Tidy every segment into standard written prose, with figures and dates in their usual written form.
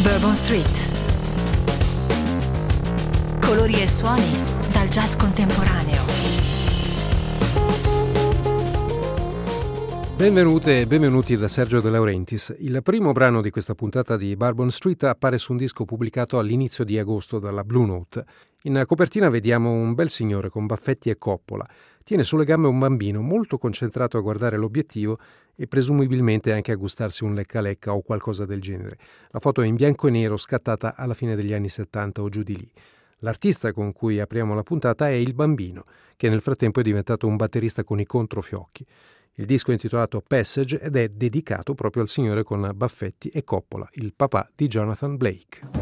Bourbon Street. Colori e suoni dal jazz contemporaneo. Benvenute e benvenuti da Sergio De Laurentiis. Il primo brano di questa puntata di Bourbon Street appare su un disco pubblicato all'inizio di agosto dalla Blue Note. In copertina vediamo un bel signore con baffetti e coppola. Tiene sulle gambe un bambino molto concentrato a guardare l'obiettivo e presumibilmente anche a gustarsi un lecca-lecca o qualcosa del genere. La foto è in bianco e nero, scattata alla fine degli anni 70 o giù di lì. L'artista con cui apriamo la puntata è il bambino, che nel frattempo è diventato un batterista con i controfiocchi. Il disco è intitolato Passage ed è dedicato proprio al signore con baffetti e coppola, il papà di Jonathan Blake.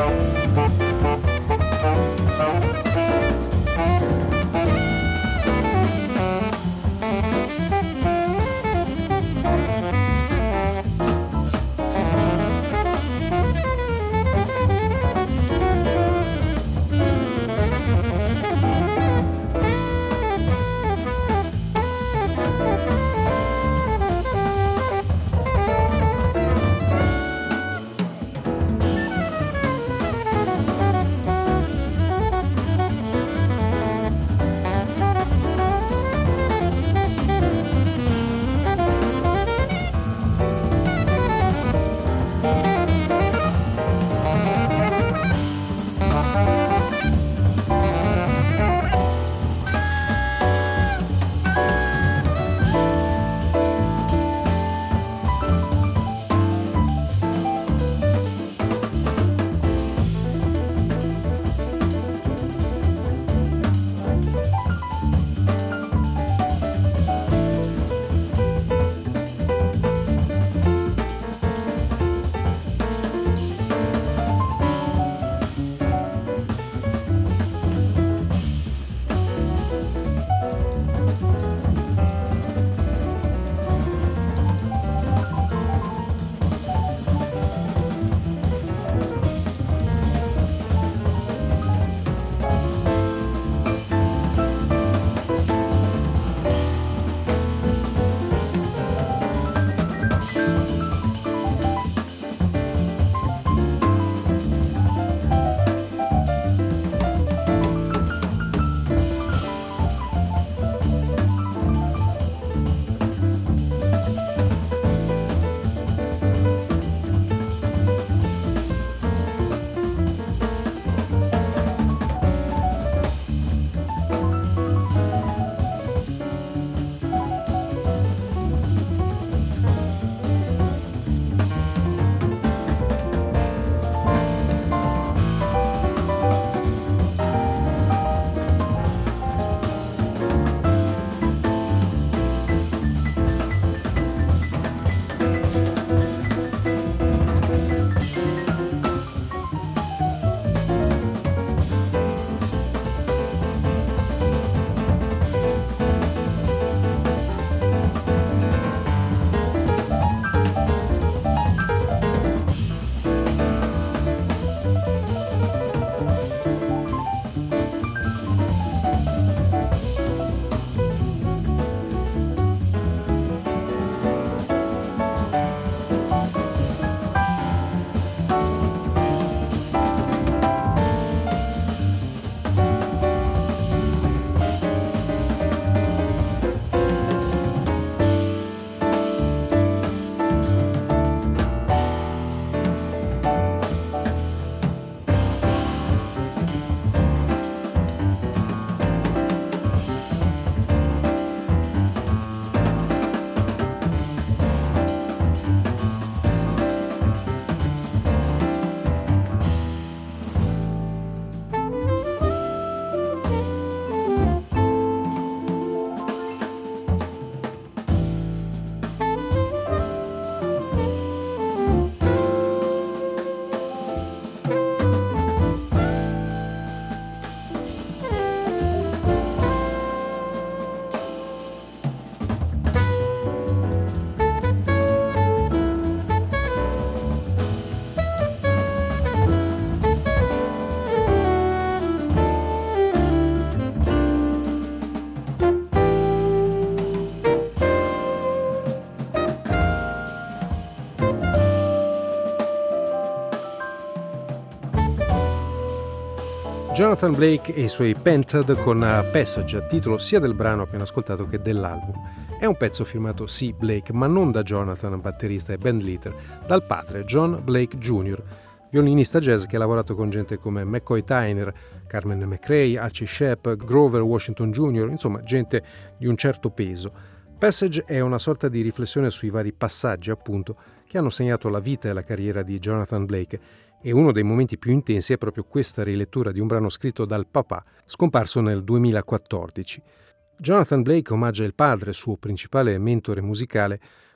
Jonathan Blake e i suoi Painted con Passage, titolo sia del brano appena ascoltato che dell'album. È un pezzo firmato C. Blake, ma non da Jonathan, batterista e bandleader, dal padre John Blake Jr., violinista jazz che ha lavorato con gente come McCoy Tyner, Carmen McRae, Archie Shepp, Grover Washington Jr., insomma gente di un certo peso. Passage è una sorta di riflessione sui vari passaggi, appunto, che hanno segnato la vita e la carriera di Jonathan Blake, e uno dei momenti più intensi è proprio questa rilettura di un brano scritto dal papà, scomparso nel 2014. Jonathan Blake omaggia il padre, suo principale mentore musicale,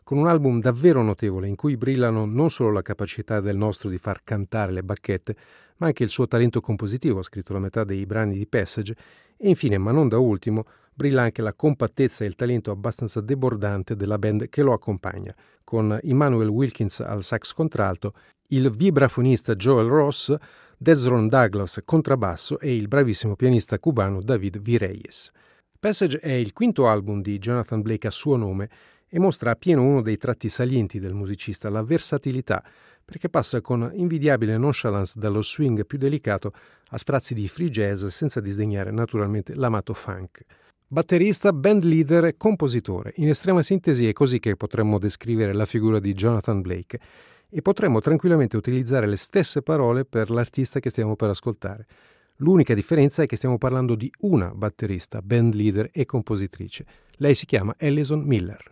con un album davvero notevole in cui brillano non solo la capacità del nostro di far cantare le bacchette, ma anche il suo talento compositivo. Ha scritto la metà dei brani di Passage e infine, ma non da ultimo, brilla anche la compattezza e il talento abbastanza debordante della band che lo accompagna, con Emmanuel Wilkins al sax contralto, il vibrafonista Joel Ross, Desron Douglas contrabbasso e il bravissimo pianista cubano David Vireyes. Passage è il quinto album di Jonathan Blake a suo nome e mostra appieno uno dei tratti salienti del musicista, la versatilità, perché passa con invidiabile nonchalance dallo swing più delicato a sprazzi di free jazz senza disdegnare naturalmente l'amato funk. Batterista, band leader e compositore. In estrema sintesi è così che potremmo descrivere la figura di Jonathan Blake e potremmo tranquillamente utilizzare le stesse parole per l'artista che stiamo per ascoltare. L'unica differenza è che stiamo parlando di una batterista, band leader e compositrice. Lei si chiama Alison Miller.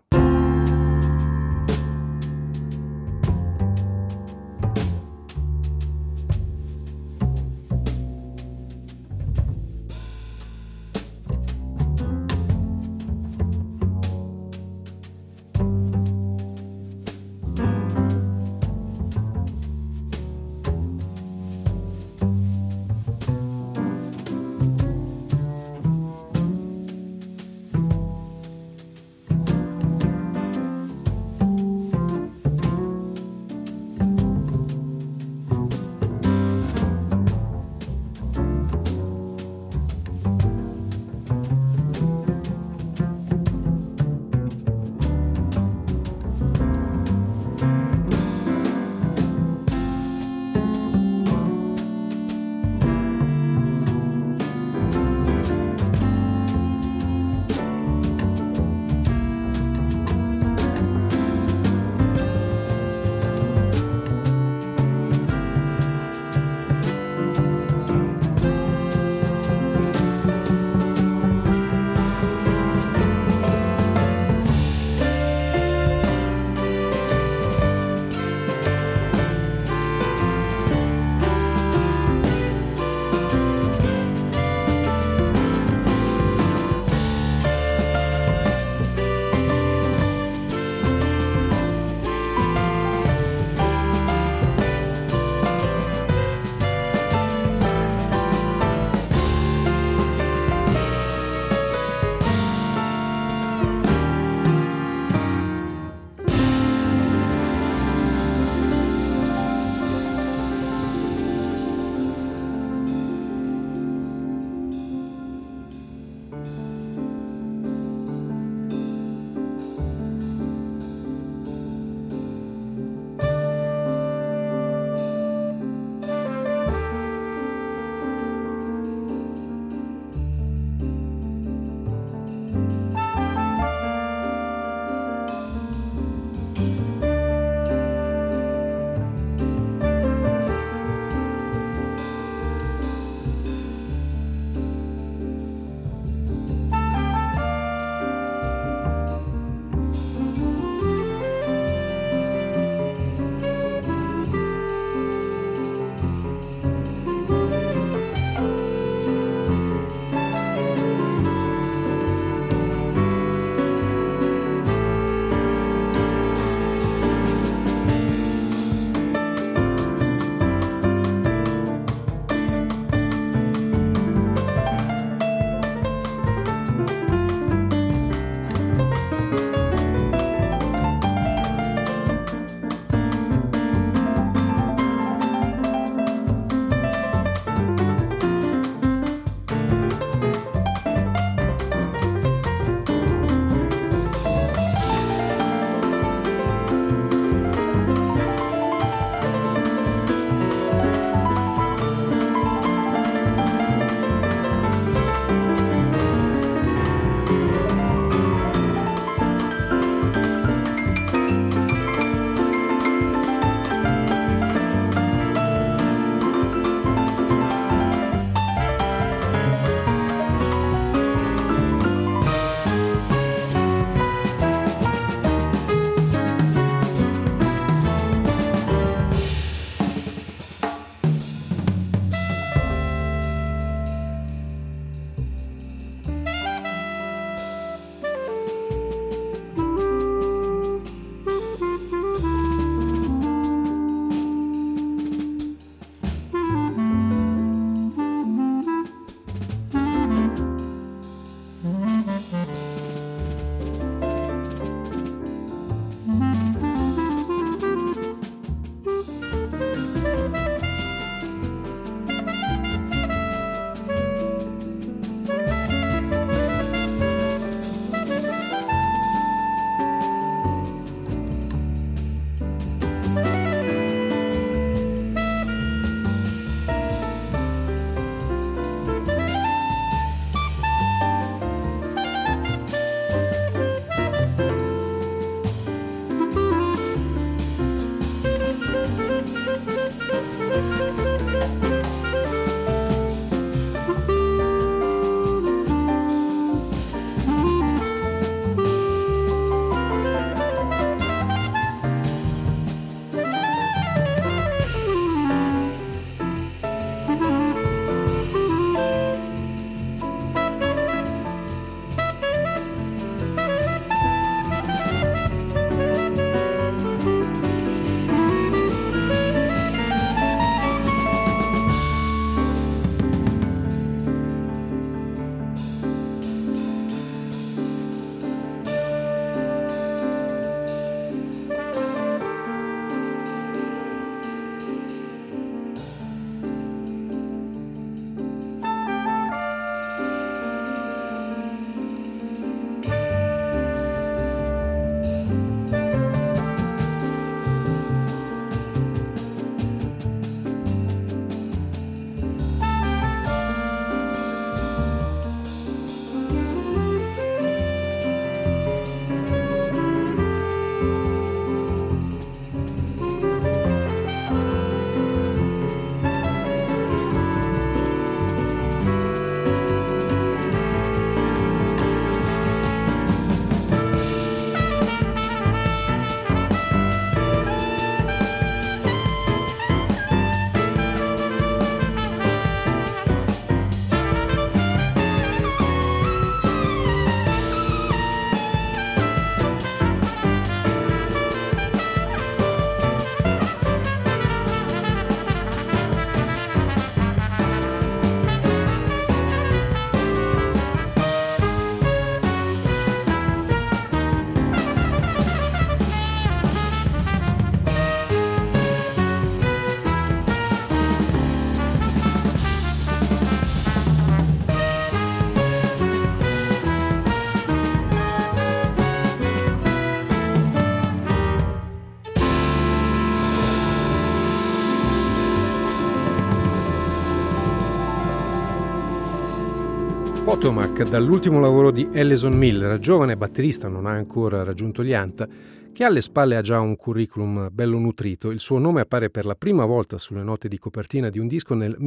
Potomac, dall'ultimo lavoro di Ellison Miller, giovane batterista, non ha ancora raggiunto gli ANTA, che alle spalle ha già un curriculum bello nutrito. Il suo nome appare per la prima volta sulle note di copertina di un disco nel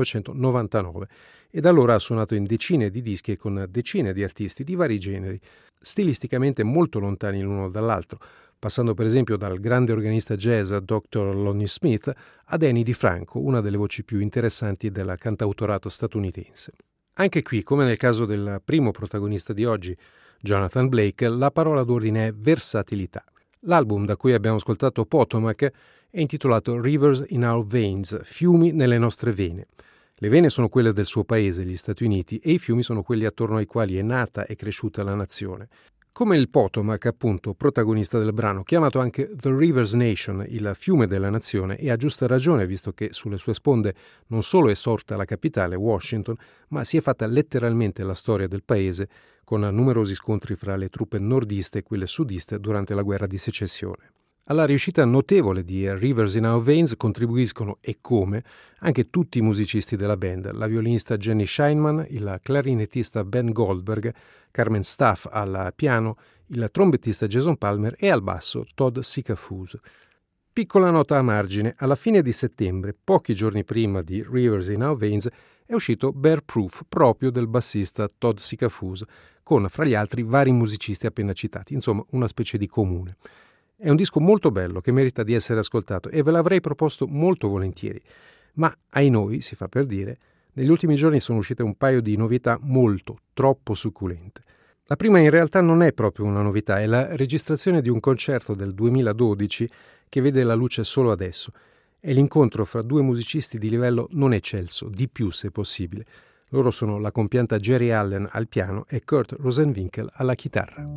1999 e da allora ha suonato in decine di dischi e con decine di artisti di vari generi, stilisticamente molto lontani l'uno dall'altro, passando per esempio dal grande organista jazz Dr. Lonnie Smith a Danny DiFranco, una delle voci più interessanti del cantautorato statunitense. Anche qui, come nel caso del primo protagonista di oggi, Jonathan Blake, la parola d'ordine è versatilità. L'album da cui abbiamo ascoltato Potomac è intitolato Rivers in Our Veins, fiumi nelle nostre vene. Le vene sono quelle del suo paese, gli Stati Uniti, e i fiumi sono quelli attorno ai quali è nata e cresciuta la nazione. Come il Potomac, appunto, protagonista del brano, chiamato anche The Rivers Nation, il fiume della nazione, e ha giusta ragione visto che sulle sue sponde non solo è sorta la capitale, Washington, ma si è fatta letteralmente la storia del paese, con numerosi scontri fra le truppe nordiste e quelle sudiste durante la guerra di secessione. Alla riuscita notevole di Rivers in Our Veins contribuiscono, e come, anche tutti i musicisti della band, la violinista Jenny Scheinman, il clarinettista Ben Goldberg, Carmen Staff al piano, il trombettista Jason Palmer e al basso Todd Sickafoose. Piccola nota a margine, alla fine di settembre, pochi giorni prima di Rivers in Our Veins, è uscito Bear Proof, proprio del bassista Todd Sickafoose, con, fra gli altri, vari musicisti appena citati, insomma una specie di comune. È un disco molto bello che merita di essere ascoltato e ve l'avrei proposto molto volentieri, ma ai noi, si fa per dire, negli ultimi giorni sono uscite un paio di novità molto, troppo succulente. La prima in realtà non è proprio una novità, è la registrazione di un concerto del 2012 che vede la luce solo adesso. È l'incontro fra due musicisti di livello non eccelso, di più se possibile. Loro sono la compianta Jerry Allen al piano e Kurt Rosenwinkel alla chitarra.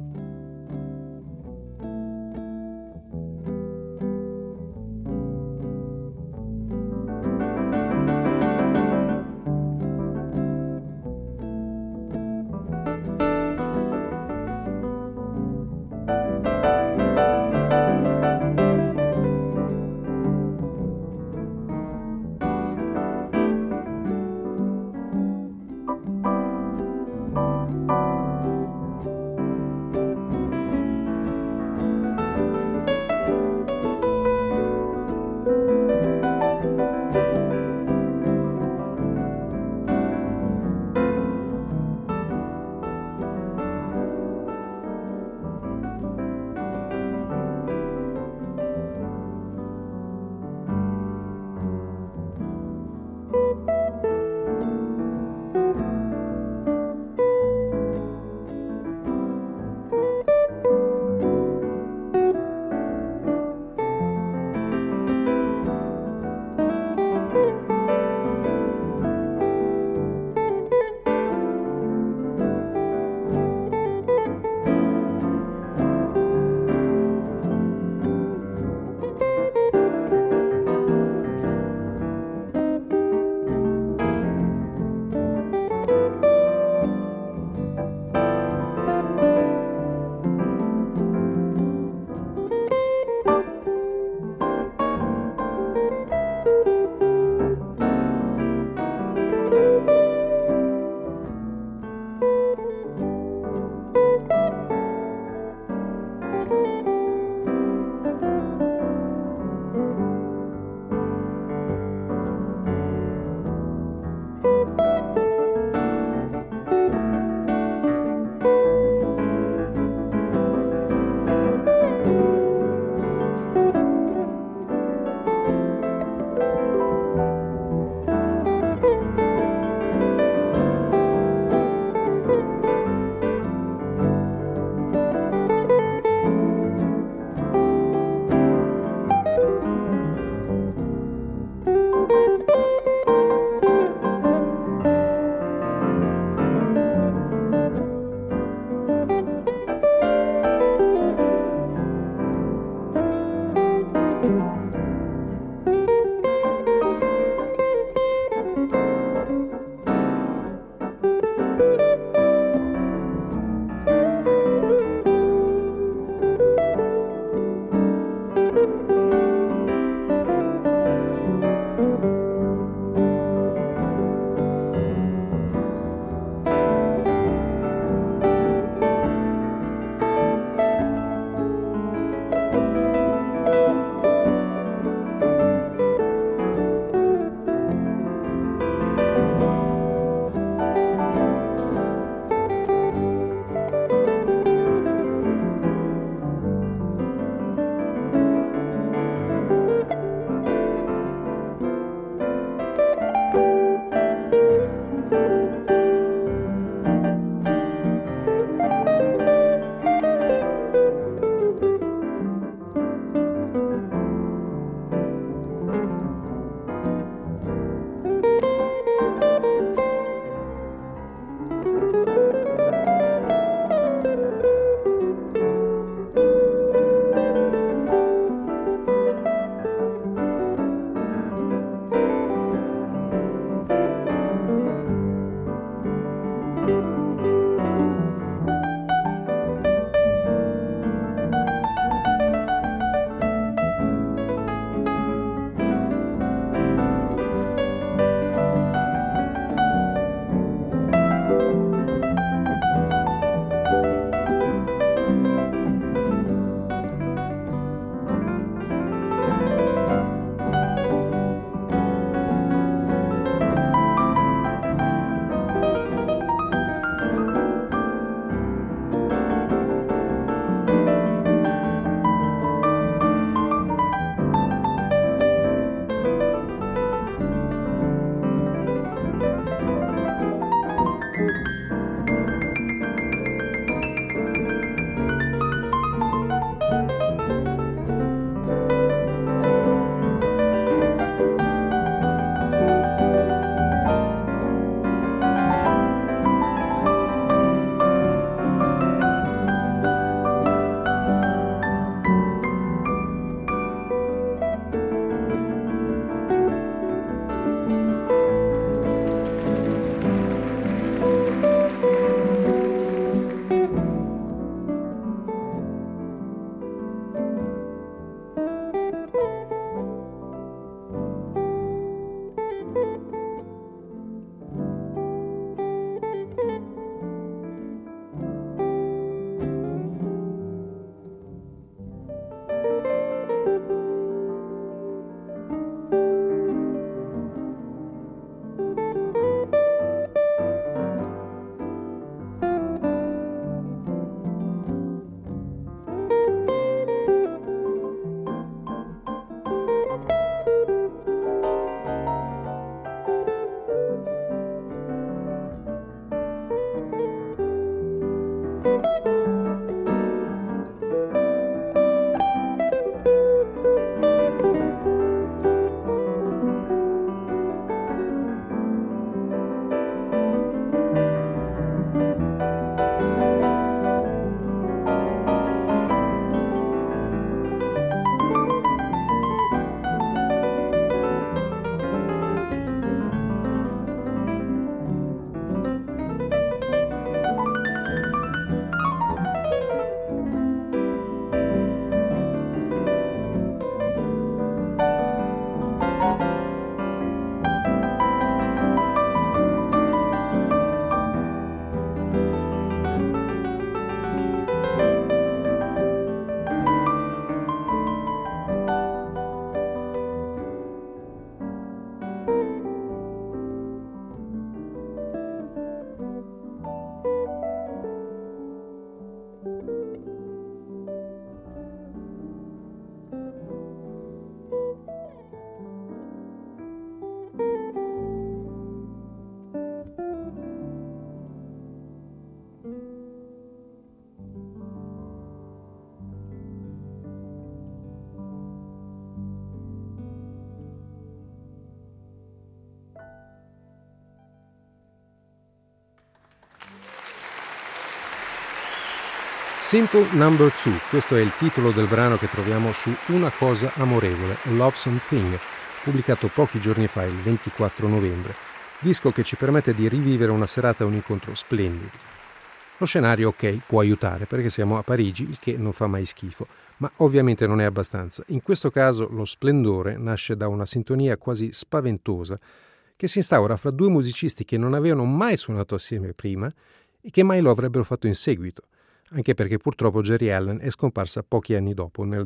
Simple Number 2, questo è il titolo del brano che troviamo su Una cosa amorevole, A Lovesome Thing, pubblicato pochi giorni fa, il 24 novembre, disco che ci permette di rivivere una serata e un incontro splendidi. Lo scenario, ok, può aiutare perché siamo a Parigi, il che non fa mai schifo, ma ovviamente non è abbastanza. In questo caso lo splendore nasce da una sintonia quasi spaventosa che si instaura fra due musicisti che non avevano mai suonato assieme prima e che mai lo avrebbero fatto in seguito, anche perché purtroppo Geri Allen è scomparsa pochi anni dopo, nel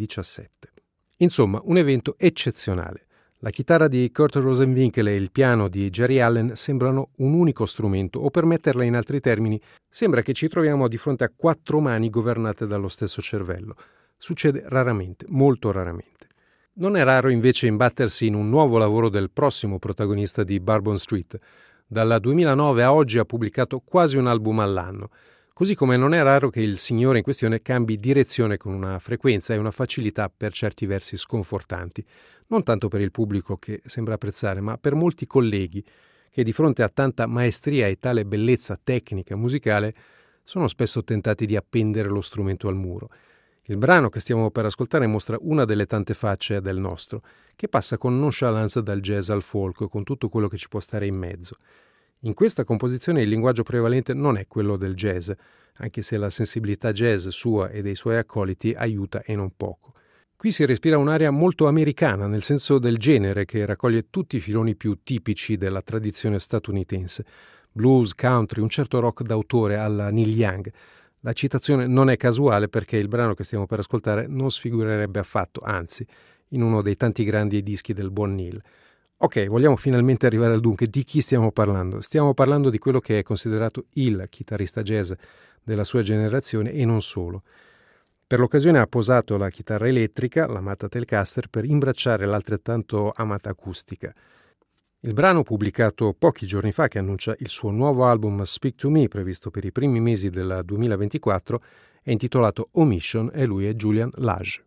2017. Insomma, un evento eccezionale. La chitarra di Kurt Rosenwinkel e il piano di Geri Allen sembrano un unico strumento, o per metterla in altri termini, sembra che ci troviamo di fronte a quattro mani governate dallo stesso cervello. Succede raramente, molto raramente. Non è raro invece imbattersi in un nuovo lavoro del prossimo protagonista di Bourbon Street. Dal 2009 a oggi ha pubblicato quasi un album all'anno. Così come non è raro che il signore in questione cambi direzione con una frequenza e una facilità per certi versi sconfortanti, non tanto per il pubblico che sembra apprezzare, ma per molti colleghi che di fronte a tanta maestria e tale bellezza tecnica e musicale sono spesso tentati di appendere lo strumento al muro. Il brano che stiamo per ascoltare mostra una delle tante facce del nostro, che passa con nonchalance dal jazz al folk, con tutto quello che ci può stare in mezzo. In questa composizione il linguaggio prevalente non è quello del jazz, anche se la sensibilità jazz sua e dei suoi accoliti aiuta e non poco. Qui si respira un'aria molto americana, nel senso del genere, che raccoglie tutti i filoni più tipici della tradizione statunitense. Blues, country, un certo rock d'autore alla Neil Young. La citazione non è casuale perché il brano che stiamo per ascoltare non sfigurerebbe affatto, anzi, in uno dei tanti grandi dischi del buon Neil. Ok, vogliamo finalmente arrivare al dunque. Di chi stiamo parlando? Stiamo parlando di quello che è considerato il chitarrista jazz della sua generazione e non solo. Per l'occasione ha posato la chitarra elettrica, l'amata Telecaster, per imbracciare l'altrettanto amata acustica. Il brano pubblicato pochi giorni fa, che annuncia il suo nuovo album Speak to Me, previsto per i primi mesi del 2024, è intitolato Omission e lui è Julian Lage.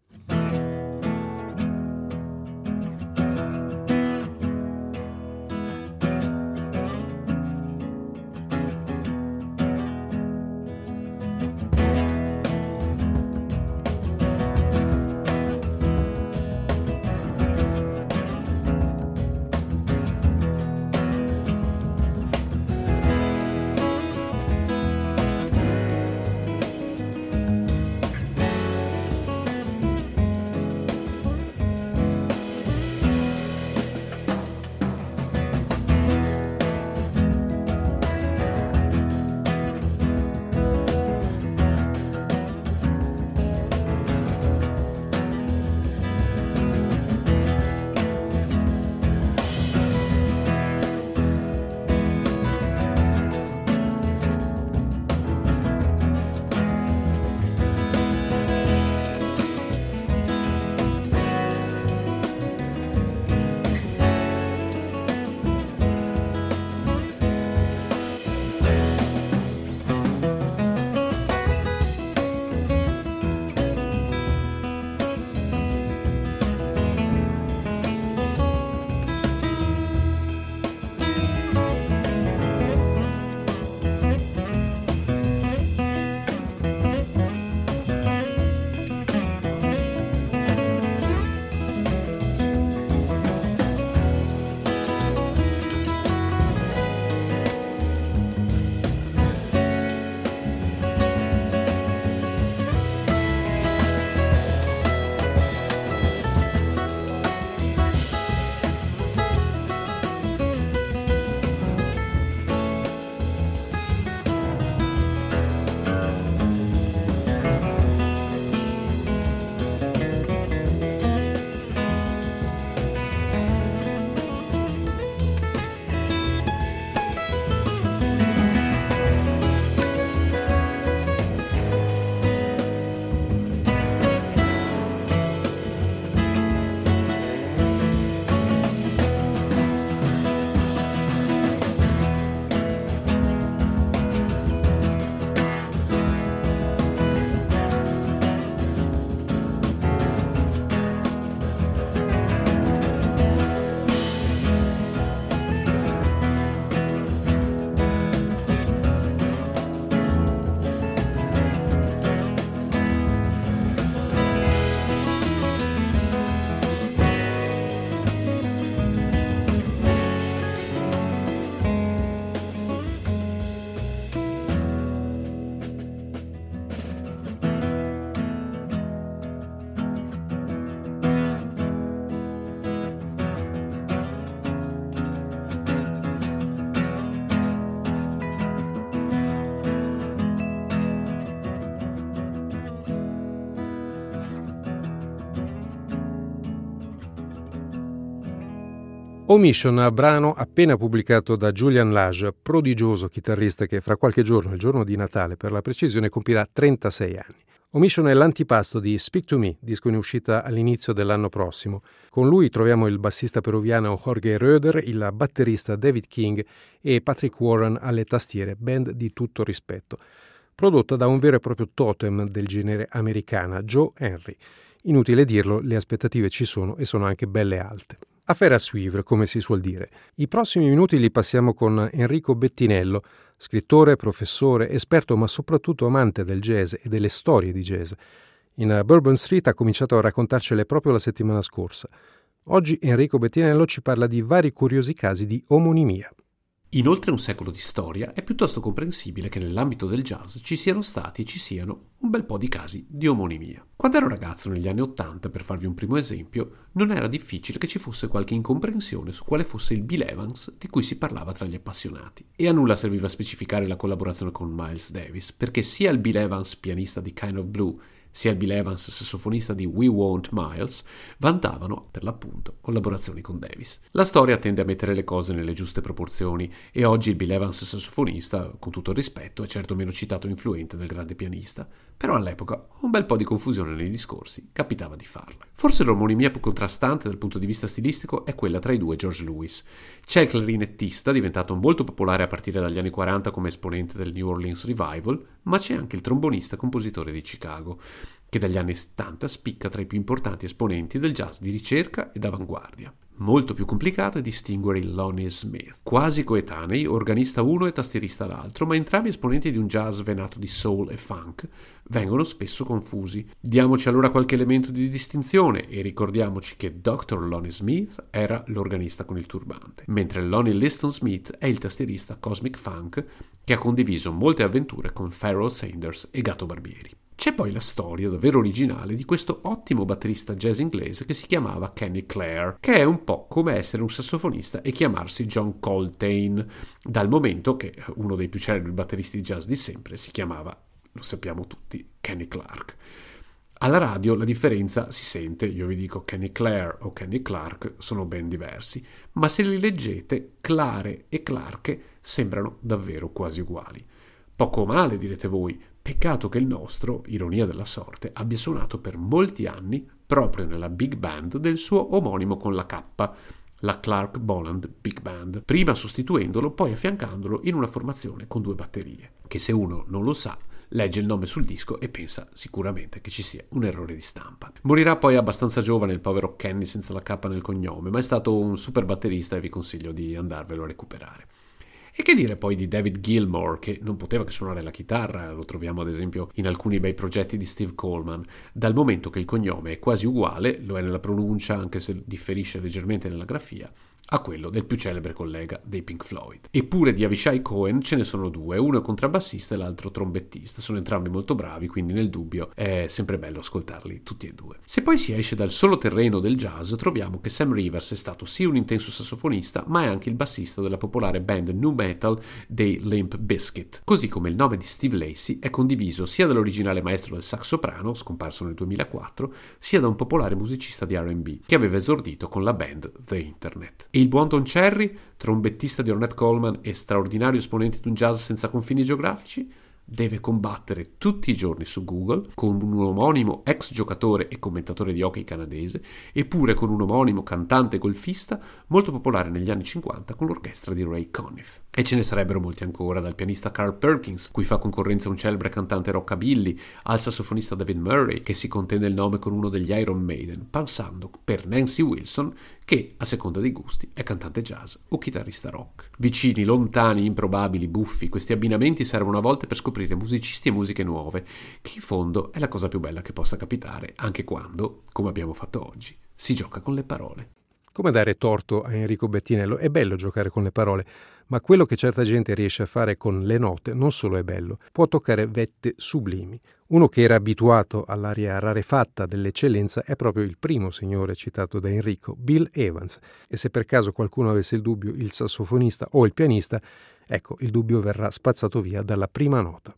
Omission, brano appena pubblicato da Julian Lage, prodigioso chitarrista che fra qualche giorno, il giorno di Natale per la precisione, compirà 36 anni. Omission è l'antipasto di Speak to Me, disco in uscita all'inizio dell'anno prossimo. Con lui troviamo il bassista peruviano Jorge Roeder, il batterista David King e Patrick Warren alle tastiere, band di tutto rispetto. Prodotta da un vero e proprio totem del genere americana, Joe Henry. Inutile dirlo, le aspettative ci sono e sono anche belle alte. Affaire à suivre, come si suol dire. I prossimi minuti li passiamo con Enrico Bettinello, scrittore, professore, esperto ma soprattutto amante del jazz e delle storie di jazz. In Bourbon Street ha cominciato a raccontarcele proprio la settimana scorsa. Oggi Enrico Bettinello ci parla di vari curiosi casi di omonimia. In oltre un secolo di storia è piuttosto comprensibile che nell'ambito del jazz ci siano stati e ci siano un bel po' di casi di omonimia. Quando ero ragazzo negli anni '80, per farvi un primo esempio, non era difficile che ci fosse qualche incomprensione su quale fosse il Bill Evans di cui si parlava tra gli appassionati. E a nulla serviva specificare la collaborazione con Miles Davis, perché sia il Bill Evans, pianista di Kind of Blue, sia il Bill Evans, sassofonista di We Want Miles, vantavano, per l'appunto, collaborazioni con Davis. La storia tende a mettere le cose nelle giuste proporzioni e oggi il Bill Evans sassofonista, con tutto il rispetto, è certo meno citato e influente del grande pianista, però all'epoca un bel po' di confusione nei discorsi capitava di farla. Forse l'omonimia più contrastante dal punto di vista stilistico è quella tra i due George Lewis. C'è il clarinettista, diventato molto popolare a partire dagli anni 40 come esponente del New Orleans Revival, ma c'è anche il trombonista compositore di Chicago, che dagli anni 70 spicca tra i più importanti esponenti del jazz di ricerca ed avanguardia. Molto più complicato è distinguere il Lonnie Smith, quasi coetanei, organista uno e tastierista l'altro, ma entrambi esponenti di un jazz venato di soul e funk, vengono spesso confusi. Diamoci allora qualche elemento di distinzione e ricordiamoci che Dr. Lonnie Smith era l'organista con il turbante, mentre Lonnie Liston Smith è il tastierista Cosmic Funk che ha condiviso molte avventure con Pharoah Sanders e Gato Barbieri. C'è poi la storia davvero originale di questo ottimo batterista jazz inglese che si chiamava Kenny Clare, che è un po' come essere un sassofonista e chiamarsi John Coltrane, dal momento che uno dei più celebri batteristi di jazz di sempre si chiamava, lo sappiamo tutti, Kenny Clark. Alla radio la differenza si sente, io vi dico Kenny Clare o Kenny Clark sono ben diversi, ma se li leggete, Clare e Clarke sembrano davvero quasi uguali. Poco male, direte voi, peccato che il nostro, ironia della sorte, abbia suonato per molti anni proprio nella big band del suo omonimo con la K, la Clark Boland Big Band, prima sostituendolo, poi affiancandolo in una formazione con due batterie, che se uno non lo sa, legge il nome sul disco e pensa sicuramente che ci sia un errore di stampa. Morirà poi abbastanza giovane il povero Kenny senza la K nel cognome, ma è stato un super batterista e vi consiglio di andarvelo a recuperare. E che dire poi di David Gilmour, che non poteva che suonare la chitarra, lo troviamo ad esempio in alcuni bei progetti di Steve Coleman, dal momento che il cognome è quasi uguale, lo è nella pronuncia anche se differisce leggermente nella grafia, a quello del più celebre collega dei Pink Floyd. Eppure di Avishai Cohen ce ne sono due, uno è contrabbassista e l'altro trombettista, sono entrambi molto bravi, quindi nel dubbio è sempre bello ascoltarli tutti e due. Se poi si esce dal solo terreno del jazz, troviamo che Sam Rivers è stato sì un intenso sassofonista, ma è anche il bassista della popolare band nu metal dei Limp Bizkit, così come il nome di Steve Lacy è condiviso sia dall'originale maestro del sax soprano, scomparso nel 2004, sia da un popolare musicista di R&B, che aveva esordito con la band The Internet. E il buon Don Cherry, trombettista di Ornette Coleman e straordinario esponente di un jazz senza confini geografici, deve combattere tutti i giorni su Google con un omonimo ex giocatore e commentatore di hockey canadese, eppure con un omonimo cantante e golfista molto popolare negli anni 50 con l'orchestra di Ray Conniff. E ce ne sarebbero molti ancora, dal pianista Carl Perkins, cui fa concorrenza un celebre cantante rockabilly, al sassofonista David Murray, che si contende il nome con uno degli Iron Maiden, passando per Nancy Wilson, che, a seconda dei gusti, è cantante jazz o chitarrista rock. Vicini, lontani, improbabili, buffi, questi abbinamenti servono a volte per scoprire musicisti e musiche nuove, che in fondo è la cosa più bella che possa capitare, anche quando, come abbiamo fatto oggi, si gioca con le parole. Come dare torto a Enrico Bettinello? È bello giocare con le parole, ma quello che certa gente riesce a fare con le note non solo è bello, può toccare vette sublimi. Uno che era abituato all'aria rarefatta dell'eccellenza è proprio il primo signore citato da Enrico, Bill Evans. E se per caso qualcuno avesse il dubbio, il sassofonista o il pianista, ecco, il dubbio verrà spazzato via dalla prima nota.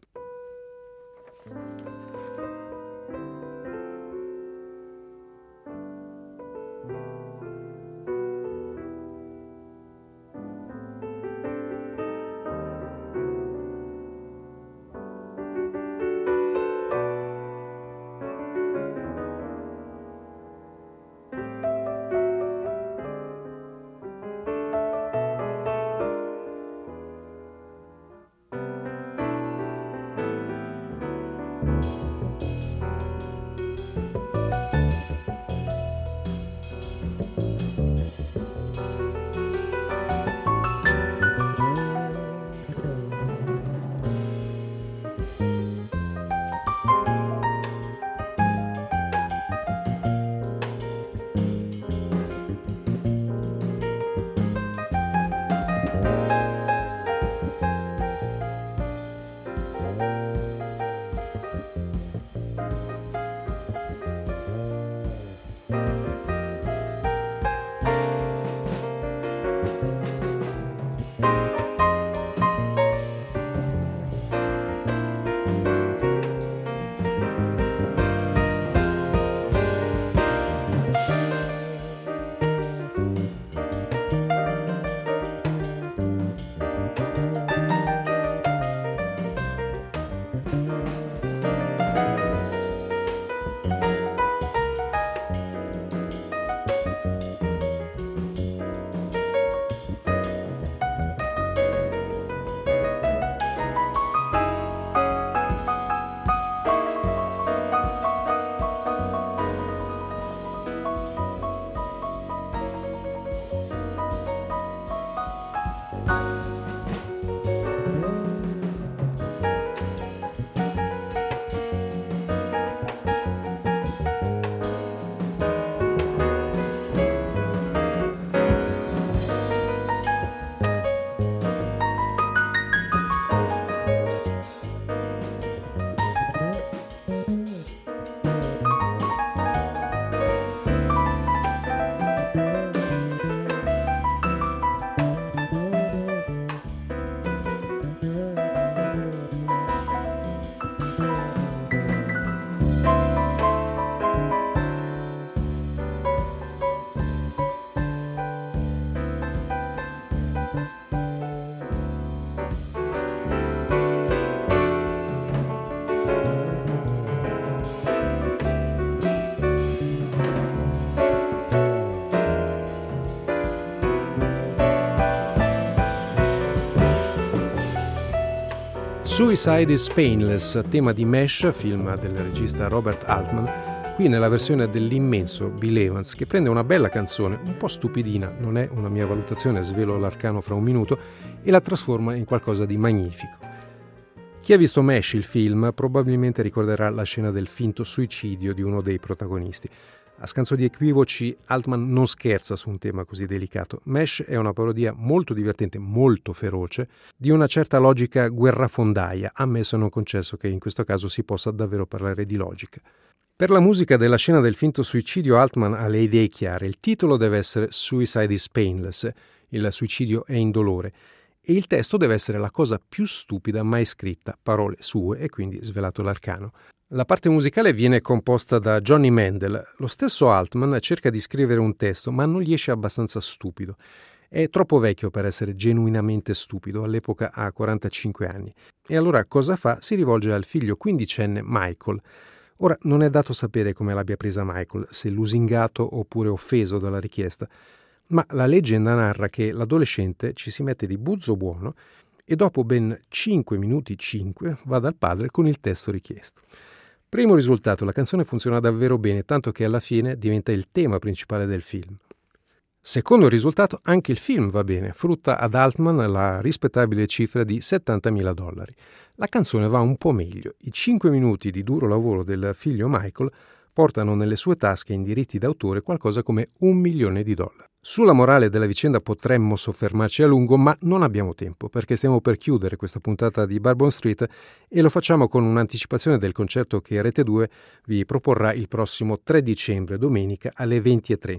Suicide is Painless, tema di Mesh, film del regista Robert Altman, qui nella versione dell'immenso Bill Evans, che prende una bella canzone, un po' stupidina, non è una mia valutazione, svelo l'arcano fra un minuto, e la trasforma in qualcosa di magnifico. Chi ha visto Mesh, il film, probabilmente ricorderà la scena del finto suicidio di uno dei protagonisti. A scanso di equivoci, Altman non scherza su un tema così delicato. Mesh è una parodia molto divertente, molto feroce, di una certa logica guerrafondaia, ammesso e non concesso che in questo caso si possa davvero parlare di logica. Per la musica della scena del finto suicidio Altman ha le idee chiare. Il titolo deve essere Suicide is Painless, il suicidio è indolore, e il testo deve essere la cosa più stupida mai scritta, parole sue, e quindi svelato l'arcano. La parte musicale viene composta da Johnny Mandel. Lo stesso Altman cerca di scrivere un testo, ma non gli esce abbastanza stupido. È troppo vecchio per essere genuinamente stupido, all'epoca ha 45 anni. E allora cosa fa? Si rivolge al figlio quindicenne Michael. Ora, non è dato sapere come l'abbia presa Michael, se lusingato oppure offeso dalla richiesta, ma la leggenda narra che l'adolescente ci si mette di buzzo buono e dopo ben 5 minuti 5 va dal padre con il testo richiesto. Primo risultato, la canzone funziona davvero bene, tanto che alla fine diventa il tema principale del film. Secondo risultato, anche il film va bene, frutta ad Altman la rispettabile cifra di $70.000. La canzone va un po' meglio. I 5 minuti di duro lavoro del figlio Michael portano nelle sue tasche in diritti d'autore qualcosa come $1 milione. Sulla morale della vicenda potremmo soffermarci a lungo, ma non abbiamo tempo, perché stiamo per chiudere questa puntata di Bourbon Street e lo facciamo con un'anticipazione del concerto che Rete 2 vi proporrà il prossimo 3 dicembre, domenica, alle 20:30.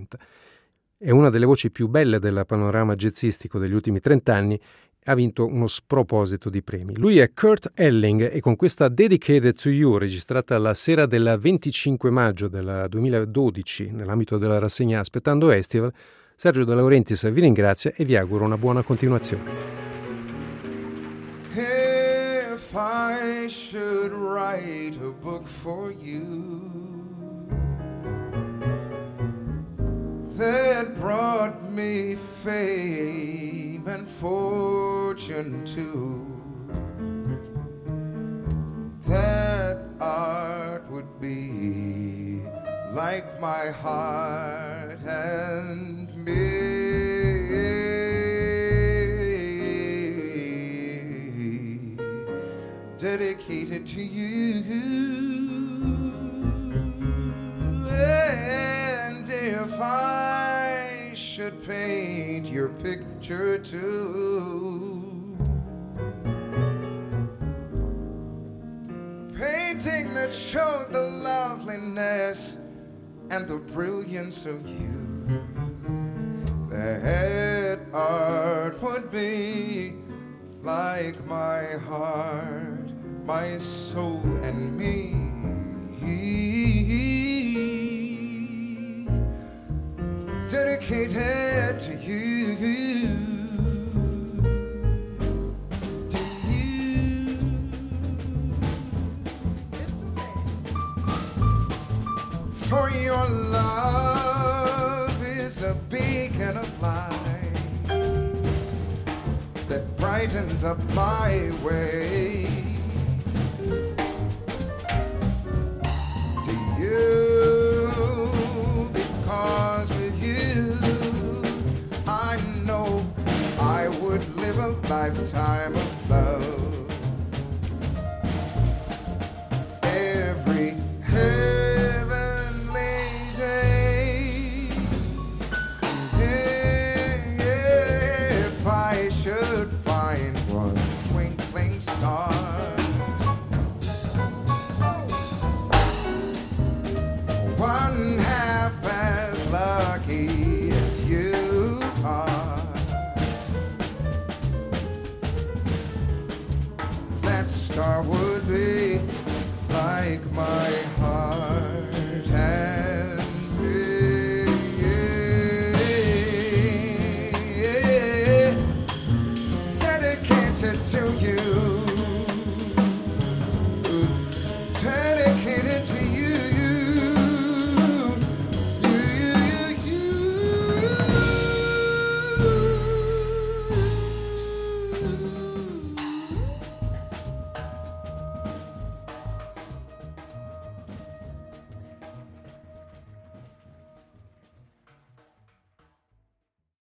È una delle voci più belle del panorama jazzistico degli ultimi 30 anni, ha vinto uno sproposito di premi. Lui è Kurt Elling e con questa Dedicated to You, registrata la sera del 25 maggio del 2012 nell'ambito della rassegna Aspettando Estival, Sergio De Laurentiis vi ringrazia e vi auguro una buona continuazione. If I should write a book for you that brought me fame and fortune too, that art would be like my heart and me, dedicated to you. And if I should paint your picture too, painting that showed the loveliness and the brilliance of you, that art would be like my heart, my soul and me, dedicated to you, to you. For your love is a beacon of light that brightens up my way. To you, because with you I know I would live a lifetime of love. Every one half as lucky as you are, that star would be like my heart and me, dedicated to you.